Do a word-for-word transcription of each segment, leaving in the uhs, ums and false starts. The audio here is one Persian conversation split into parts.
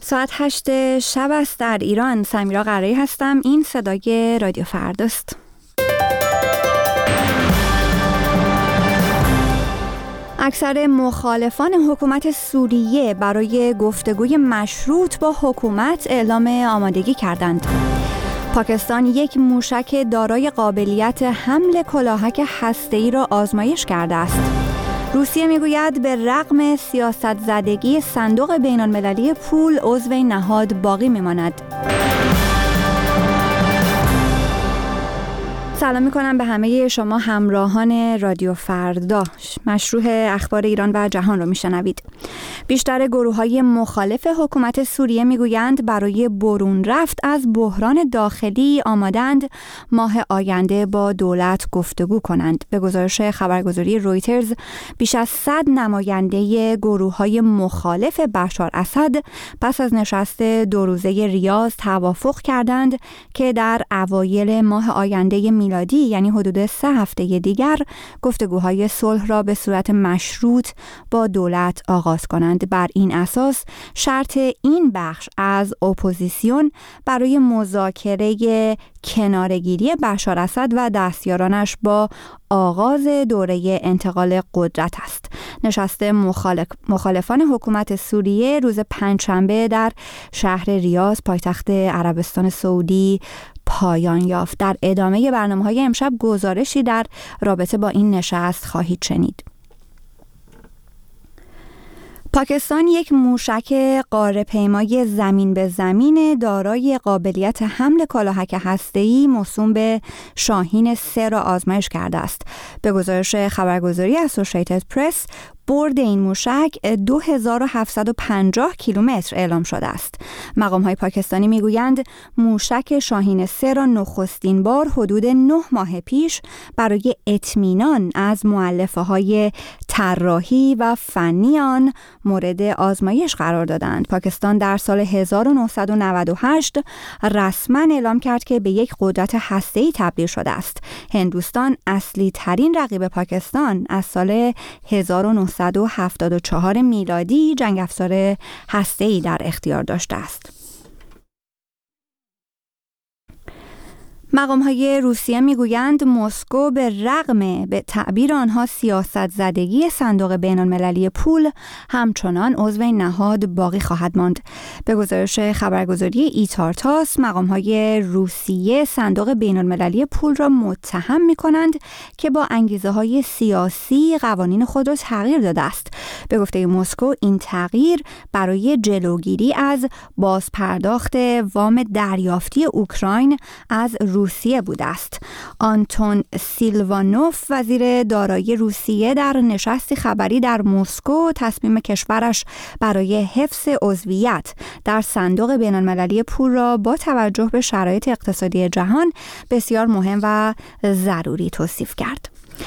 ساعت هشت شب است در ایران. سمیرا قرایی هستم. این صدای رادیو فرداست. اکثر مخالفان حکومت سوریه برای گفتگوی مشروط با حکومت اعلام آمادگی کردند. پاکستان یک موشک دارای قابلیت حمل کلاهک هسته‌ای را آزمایش کرده است. روسیه میگوید به رغم سیاست زدگی صندوق بین‌المللی پول عضو این نهاد باقی میماند. سلام میکنم به همه شما همراهان رادیو فردا. مشروع اخبار ایران و جهان رو میشنوید. بیشتر گروه‌های مخالف حکومت سوریه میگویند برای برون رفت از بحران داخلی آمادند ماه آینده با دولت گفتگو کنند. به گزارش خبرگزاری رویترز بیش از صد نماینده گروه‌های مخالف بشار اسد پس از نشست دو روزه ریاض توافق کردند که در اوایل ماه آینده میلادی یعنی حدود سه هفته دیگر گفتگوهای صلح را به صورت مشروط با دولت آغاز کنند. بر این اساس شرط این بخش از اپوزیسیون برای مذاکره کناره‌گیری بشار اسد و دستیارانش با آغاز دوره انتقال قدرت است. نشست مخالف مخالفان حکومت سوریه روز پنجشنبه در شهر ریاض پایتخت عربستان سعودی پایان یافت. در ادامه برنامه‌های امشب گزارشی در رابطه با این نشست خواهید شنید. پاکستان یک موشک قاره‌پیمای زمین به زمین دارای قابلیت حمل کلاهک هسته‌ای موسوم به شاهین سه را آزمایش کرده است. به گزارش خبرگزاری اسوسییتد پرس برد این موشک دو هزار و هفتصد و پنجاه کیلومتر اعلام شده است. مقام‌های پاکستانی میگویند موشک شاهین سه را نخستین بار حدود نه ماه پیش برای اطمینان از مؤلفه‌های طراحی و فنی آن مورد آزمایش قرار دادند. پاکستان در سال هزار و نهصد و نود و هشت رسما اعلام کرد که به یک قدرت هسته‌ای تبدیل شده است. هندوستان اصلی ترین رقیب پاکستان از سال هزار و نهصد و هفتاد و چهار میلادی جنگ افزار هسته‌ای در اختیار داشته است. مقام‌های روسیه میگویند مسکو به رغم به تعبیر آنها سیاست زدگی صندوق بین‌المللی پول همچنان عضو این نهاد باقی خواهد ماند. به گزارش خبرگزاری ایتارتاس مقام‌های روسیه صندوق بین‌المللی پول را متهم می‌کنند که با انگیزه‌های سیاسی قوانین خود را تغییر داده است. به گفته مسکو این تغییر برای جلوگیری از بازپرداخت وام دریافتی اوکراین از روسیه بوده است. آنتون سیلوانوف وزیر دارایی روسیه در نشستی خبری در مسکو تصمیم کشورش برای حفظ عضویت در صندوق بین‌المللی پول را با توجه به شرایط اقتصادی جهان بسیار مهم و ضروری توصیف کرد.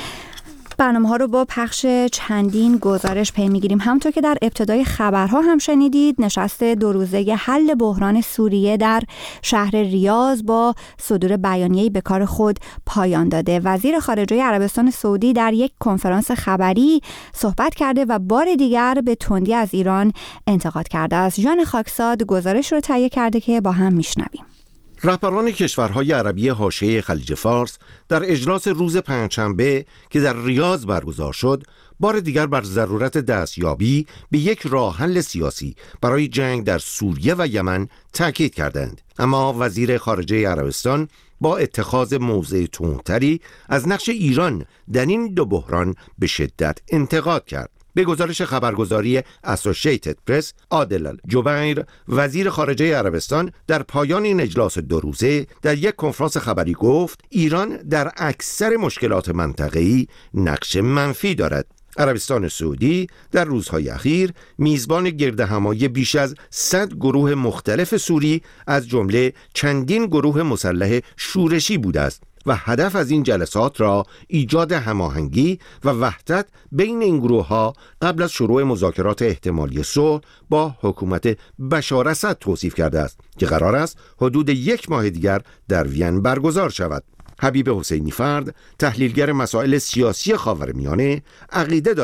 برنامه ها رو با پخش چندین گزارش پی میگیریم. همونطور که در ابتدای خبرها هم شنیدید نشست دو روزه حل بحران سوریه در شهر ریاض با صدور بیانیه‌ای به کار خود پایان داده. وزیر خارجه عربستان سعودی در یک کنفرانس خبری صحبت کرده و بار دیگر به تندی از ایران انتقاد کرده است. ژان خاکساد گزارش رو تهیه کرده که با هم میشنویم. رهبران کشورهای عربی حاشیه خلیج فارس در اجلاس روز پنجشنبه که در ریاض برگزار شد بار دیگر بر ضرورت دستیابی به یک راه حل سیاسی برای جنگ در سوریه و یمن تاکید کردند. اما وزیر خارجه عربستان با اتخاذ موضع تندتری از نقش ایران در این دو بحران به شدت انتقاد کرد. به گزارش خبرگزاری اسوسییتد پرس، عادل الجبیر وزیر خارجه عربستان در پایان این اجلاس دو روزه در یک کنفرانس خبری گفت ایران در اکثر مشکلات منطقه‌ای نقش منفی دارد. عربستان سعودی در روزهای اخیر میزبان گردهمایی بیش از صد گروه مختلف سوری از جمله چندین گروه مسلح شورشی بوده است و هدف از این جلسات را ایجاد هماهنگی و وحدت بین این گروه‌ها قبل از شروع مذاکرات احتمالی صلح با حکومت بشار اسد توصیف کرده است که قرار است حدود یک ماه دیگر در وین برگزار شود. حبیب حسینی فرد، تحلیلگر مسائل سیاسی خاورمیانه، عقیده دارد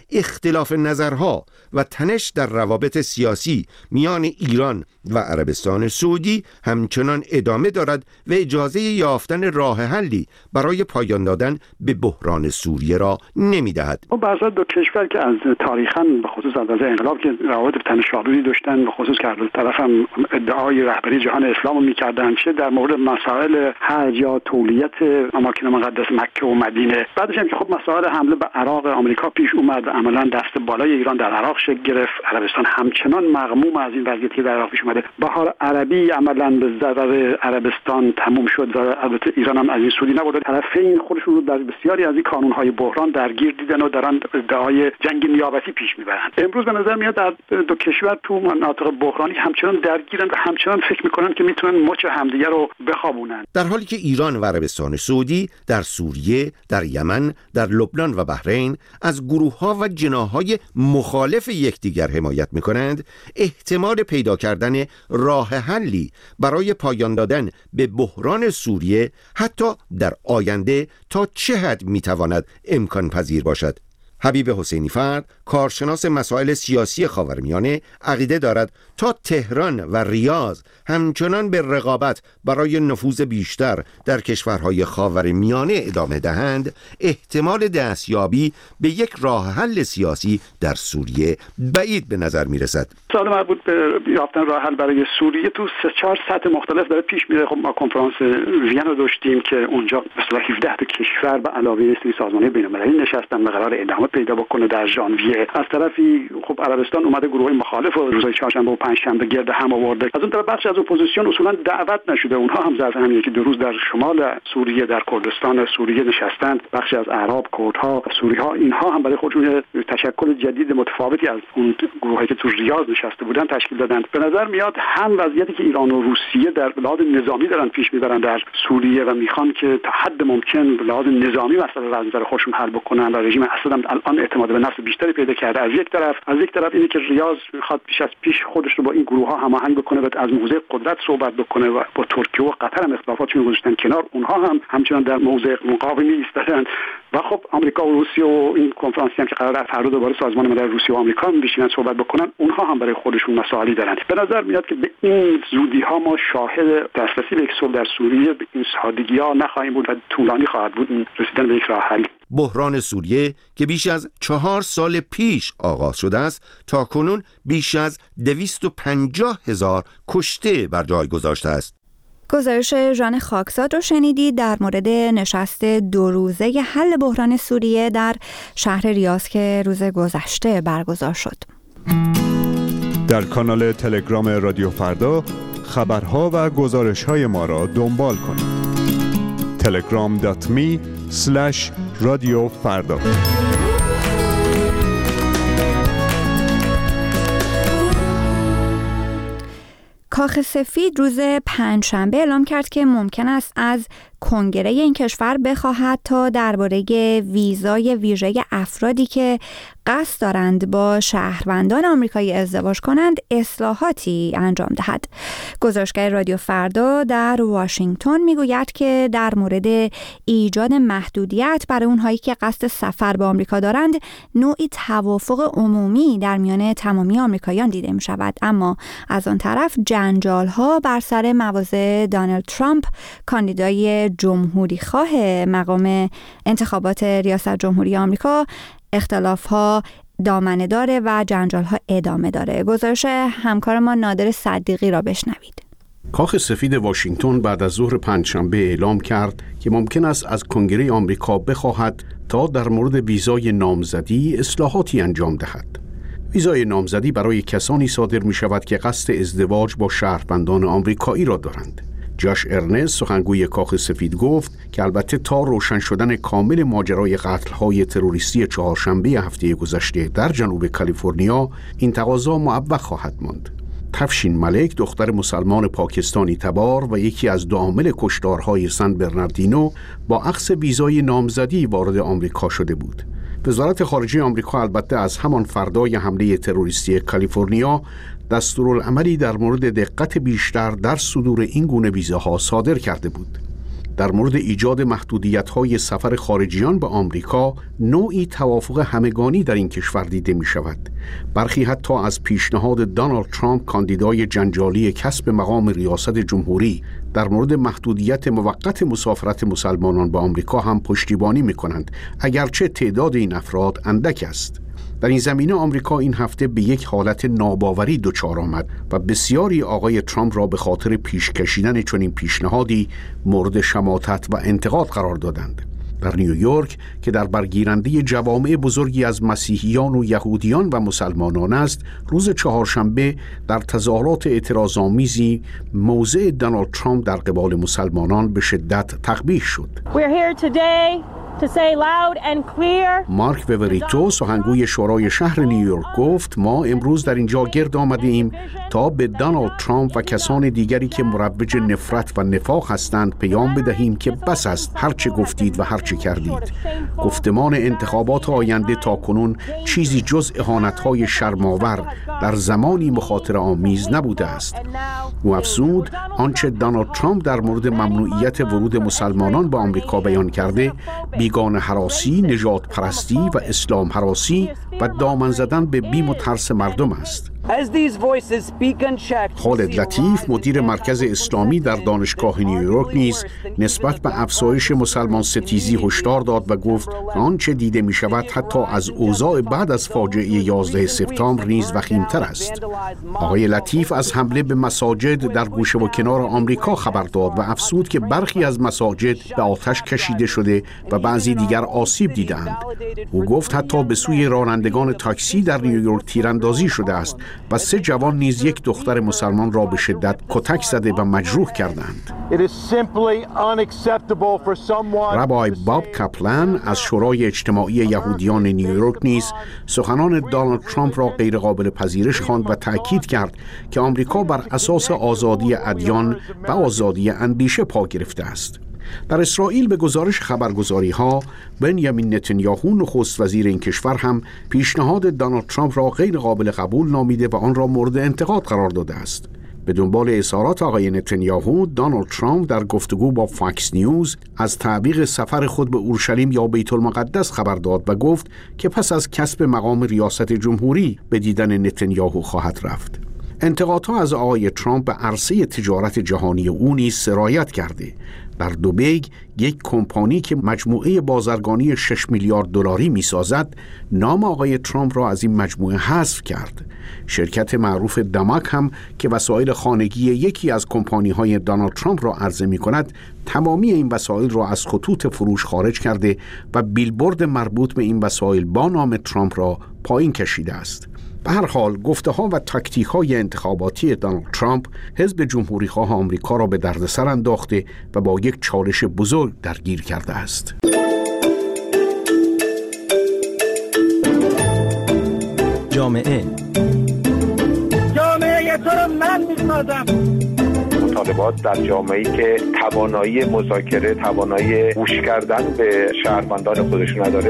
اختلاف نظرها و تنش در روابط سیاسی میان ایران و عربستان سعودی همچنان ادامه دارد و اجازه یافتن راه حلی برای پایان دادن به بحران سوریه را نمی‌دهد. بعضی دو کشور که از تاریخاً به خصوص از انقلاب که روابط تنش‌آلودی داشتن، به خصوص که هر دو طرف هم ادعای رهبری جهان اسلام می‌کردن، چه در مورد مسائل حج یا تولیت اماکن مقدس مکه و مدینه. بعدش هم که خب مسائل حمله به عراق آمریکا پیش اومد و عملاً دست بالای ایران در عراق شکل گرفت. عربستان همچنان مغموم از این وضعیتی که در عراق پیش اومده. بهار عربی عملاً به ضرر عربستان تموم شد و البته ایران هم از این سودی نبرد. طرفین خودشون رو در بسیاری از این کانون‌های بحران درگیر دیدن و دارن ادعای جنگ نیابتی پیش میبرن. امروز به نظر میاد در دو کشور تو مناطق بحرانی همچنان درگیرن و همچنان فکر میکنن که میتونن مچ همدیگه رو بخوابونن. در حالی که ایران و عربستان سعودی در سوریه، در یمن، در لبنان و بحرین از گروه‌ها و جناح‌های مخالف یکدیگر حمایت میکنند، احتمال پیدا کردن راه حلی برای پایان دادن به بحران سوریه حتی در آینده تا چه حد میتواند امکان پذیر باشد؟ حبیب حسینی فرد، کارشناس مسائل سیاسی خاورمیانه، عقیده دارد تا تهران و ریاض همچنان به رقابت برای نفوذ بیشتر در کشورهای خاورمیانه ادامه دهند، احتمال دستیابی به یک راه حل سیاسی در سوریه بعید به نظر می رسد. سوال مربوط به یافتن راه حل برای سوریه تو سه چهار سطح مختلف داره پیش میره. خب ما کنفرانس وین رو داشتیم که اونجا مثلا هفده تا کشور به علاوه سری سازمان بین‌المللی نشستن و قرار ادامه پیدا بکنه در ژانویه. از طرفی خب عربستان اومده گروه مخالف رو روزهای چهارشنبه و پنجشنبه گرد هم آورده. از اون طرف بخش از اپوزیسیون اصولا دعوت نشده. اونها هم ظرف همین که دو روز در شمال سوریه در کردستان سوریه نشستند. بخش از اعراب، کردها، سوری‌ها، اینها هم برای خودشون تشکل جدید متفاوتی از اون گروهایی که تو ریاض نشسته بودن تشکیل دادند. به نظر میاد هم وضعیتی که ایران و روسیه در لحاظ نظامی دارن پیش میبرن در سوریه و میخوان که تا حد ممکن به لحاظ نظامی مسئله را از نظر خودشون حل بکنن و رژیم اسد هم الان اعتماد به نفس بیشتری پیدا کرده. از یک طرف از یک طرف اینه که ریاض میخواد پیش از پیش خودش رو با این گروه ها هماهنگ بکنه و از موضع قدرت صحبت بکنه و با ترکیه و قطر هم اختلافاتشون گذاشتن کنار. اونها هم همچنان در موضع مقاومی ایستادن و خب آمریکا و روسیه و این کنفرانسی هم که قراره فردا دوباره سازمان ملل روسیه و آمریکا بشینن صحبت بکنن، اونها هم برای خودشون مسائلی دارن. به نظر میاد که به این زودی ها ما شاهد دسترسی به یک صلح در سوریه به این سادگی ها نخواهیم بود و طولانی خواهد بود رسیدن به یک راه حل. بحران سوریه که بیش از چهار سال پیش آغاز شده است، تا کنون بیش از دویست و پنجاه هزار کشته بر جای گذاشته است. گزارش ژان خاکزاد رو شنیدید در مورد نشست دو روزه حل بحران سوریه در شهر ریاض که روز گذشته برگزار شد. در کانال تلگرام رادیو فردا خبرها و گزارش‌های ما را دنبال کنید. تلگرام دات می اسلش رادیو فردا. کاخ سفید روز پنجشنبه اعلام کرد که ممکن است از کنگره این کشور بخواهد تا درباره ویزای ویژه افرادی که قصد دارند با شهروندان آمریکایی ازدواج کنند اصلاحاتی انجام دهد. گزارشگر رادیو فردا در واشنگتن میگوید که در مورد ایجاد محدودیت برای اونهایی که قصد سفر به آمریکا دارند نوعی توافق عمومی در میان تمامی آمریکاییان دیده می شود، اما از آن طرف جنجال‌ها بر سر مواضع دونالد ترامپ کاندیدای جمهوری خواه مقام انتخابات ریاست جمهوری آمریکا اختلاف‌ها دامنه داره و جنجال‌ها ادامه داره. گزارش همکار ما نادر صدیقی را بشنوید. کاخ سفید واشنگتن بعد از ظهر پنجشنبه اعلام کرد که ممکن است از کنگره آمریکا بخواهد تا در مورد ویزای نامزدی اصلاحاتی انجام دهد. ویزای نامزدی برای کسانی صادر می شود که قصد ازدواج با شهروندان آمریکایی را دارند. جاش ارنست سخنگوی کاخ سفید گفت که البته تا روشن شدن کامل ماجرای قتل‌های تروریستی چهارشنبه هفته گذشته در جنوب کالیفرنیا این تقاضا معوق خواهد ماند. تفشین ملک دختر مسلمان پاکستانی تبار و یکی از دو عامل کشتارهای سن برناردینو با اخذ ویزای نامزدی وارد آمریکا شده بود. وزارت خارجه آمریکا البته از همان فردای حمله تروریستی کالیفرنیا دستورالعملی در مورد دقت بیشتر در صدور این گونه ویزاها صادر کرده بود. در مورد ایجاد محدودیت‌های سفر خارجیان به آمریکا نوعی توافق همگانی در این کشور دیده می‌شود. برخی حتی از پیشنهاد دونالد ترامپ کاندیدای جنجالی کسب مقام ریاست جمهوری در مورد محدودیت موقت مسافرت مسلمانان به آمریکا هم پشتیبانی می‌کنند، اگرچه تعداد این افراد اندک است. در این زمینه آمریکا این هفته به یک حالت ناباوری دچار آمد و بسیاری آقای ترامپ را به خاطر پیش کشیدن چنین پیشنهادی مورد شماتت و انتقاد قرار دادند. در نیویورک که در برگیرنده جوامع بزرگی از مسیحیان و یهودیان و مسلمانان است، روز چهارشنبه در تظاهرات اعتراض‌آمیزی موضع دونالد ترامپ در قبال مسلمانان به شدت تقبیح شد. To say loud and clear. مارک ووریتو سخنگوی شورای شهر نیویورک گفت ما امروز در اینجا گرد آمده ایم تا به دونالد ترامپ و کسان دیگری که مروج نفرت و نفاق هستند پیام بدهیم که بس است هرچه گفتید و هرچه کردید. گفتمان انتخابات آینده تا کنون چیزی جز اهانت‌های شرم‌آور در زمانی مخاطره آمیز نبوده است. او افزود آنچه دونالد ترامپ در مورد ممنوعیت ورود مسلمانان به آمریکا بیان کرده بیگانه هراسی، نژاد پرستی و اسلام هراسی و دامن زدن به بیم و ترس مردم است. خالد لطیف مدیر مرکز اسلامی در دانشگاه نیویورک نیز نسبت به افزایش مسلمان ستیزی هشدار داد و گفت آنچه دیده می شود حتی از اوضاع بعد از فاجعه یازده سپتامبر نیز وخیم‌تر است. آقای لطیف از حمله به مساجد در گوشه و کنار آمریکا خبر داد و افزود که برخی از مساجد به آتش کشیده شده و بعضی دیگر آسیب دیدند. او گفت حتی به سوی رانندگان تاکسی در نیویورک تیراندازی شده است و سه جوان نیز یک دختر مسلمان را به شدت کتک زده و مجروح کردند. ربای باب کپلن از شورای اجتماعی یهودیان نیویورک نیز سخنان دونالد ترامپ را غیر قابل پذیرش خواند و تأکید کرد که آمریکا بر اساس آزادی ادیان و آزادی اندیشه پا گرفته است. در اسرائیل به گزارش خبرگزاری‌ها بنیامین نتانیاهو نخست وزیر این کشور هم پیشنهاد دونالد ترامپ را غیر قابل قبول نامیده و آن را مورد انتقاد قرار داده است. به دنبال اظهارات آقای نتانیاهو، دونالد ترامپ در گفتگو با فاکس نیوز از تعویق سفر خود به اورشلیم یا بیت المقدس خبر داد و گفت که پس از کسب مقام ریاست جمهوری به دیدن نتانیاهو خواهد رفت. انتقادها از آقای ترامپ به عرصه تجارت جهانی او نیز سرایت کرده. در دوبی یک کمپانی که مجموعه بازرگانی شش میلیارد دلاری می‌سازد، نام آقای ترامپ را از این مجموعه حذف کرد. شرکت معروف دماک هم که وسایل خانگی یکی از کمپانی‌های دونالد ترامپ را عرضه می‌کند، تمامی این وسایل را از خطوط فروش خارج کرده و بیلبورد مربوط به این وسایل با نام ترامپ را پایین کشیده است. به هر حال گفته‌ها و تاکتیک‌های انتخاباتی دونالد ترامپ حزب جمهوری‌خواه آمریکا را به دردسر انداخته و با یک چالش بزرگ درگیر کرده است. جامعه جامعه تو رو من می‌سازم. مطالبات در جامعه‌ای که توانایی مذاکره، توانایی گوش کردن به شهروندان خودشون نداره.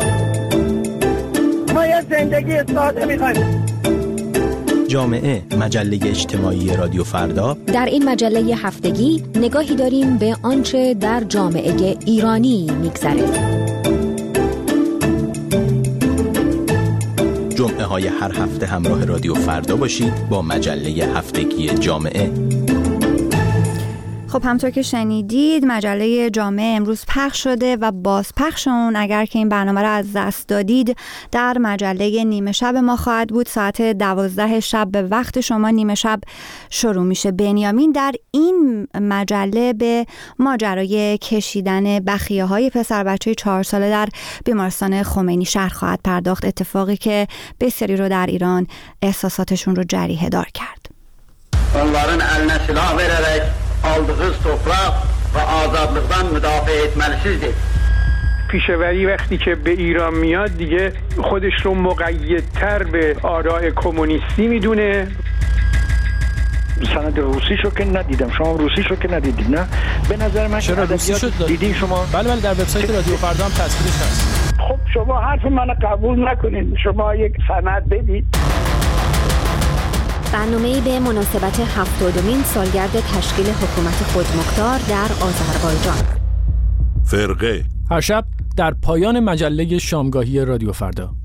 ما یه زندگی ساده می‌خوایم. جامعه، مجله اجتماعی رادیو فردا. در این مجله هفتگی نگاهی داریم به آنچه در جامعه ایرانی می‌گذرد. جمعه های هر هفته همراه رادیو فردا باشید با مجله هفتگی جامعه. خب همطور که شنیدید مجله جامعه امروز پخش شده و بازپخش اون اگر که این برنامه را از دست دادید در مجله نیمه شب ما خواهد بود. ساعت دوازده شب به وقت شما نیمه شب شروع میشه. بنیامین در این مجله به ماجرای کشیدن بخیه های پسر بچه چهار ساله در بیمارستان خمینی شهر خواهد پرداخت، اتفاقی که بسیاری رو در ایران احساساتشون رو جریحه دار کرد. Onların eline silah vererek aldığı toprak ve azadlıktan müdafaa etmelisizdir. پیشوری وقتی که به ایران میاد دیگه خودش رو مقیدتر به آراء کمونیستی میدونه. سند روسی شو که ندیدم، شما روسی شو که ندیدید نه؟ به نظر من چرا روسی شد دیدین شما؟ بله بله در وبسایت رادیو فردا هم تصویرش هست. خب شما حرف منو قبول نکنید، شما یک سند بدید. برنامه‌ای به مناسبت هفتادمین سالگرد تشکیل حکومت خودمختار در آذربایجان. فرقه هر شب در پایان مجله شامگاهی رادیو فردا.